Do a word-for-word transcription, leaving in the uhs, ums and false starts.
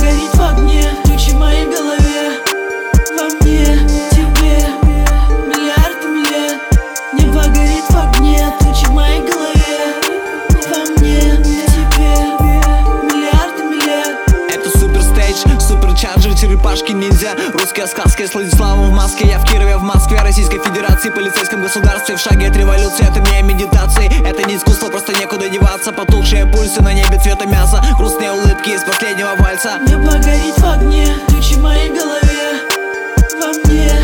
погореть в огне, ключи в моей голове, во мне, тебе, миллиардом лет. Не погореть в огне, ключи в моей голове, во мне, тебе, миллиардом лет. Это супер стейдж, суперчарджер, черепашки ниндзя. Русская сказка с Владиславом в маске. Я в Кирове, в Москве, Российской Федерации, полицейском государстве. В шаге от революции, это не медитации, это не искусство, просто некуда деваться. Потухшие пульсы на небе цвета мяса, грустные улыбки из последнего вальса. Не погореть в огне, ключи в моей голове, во мне.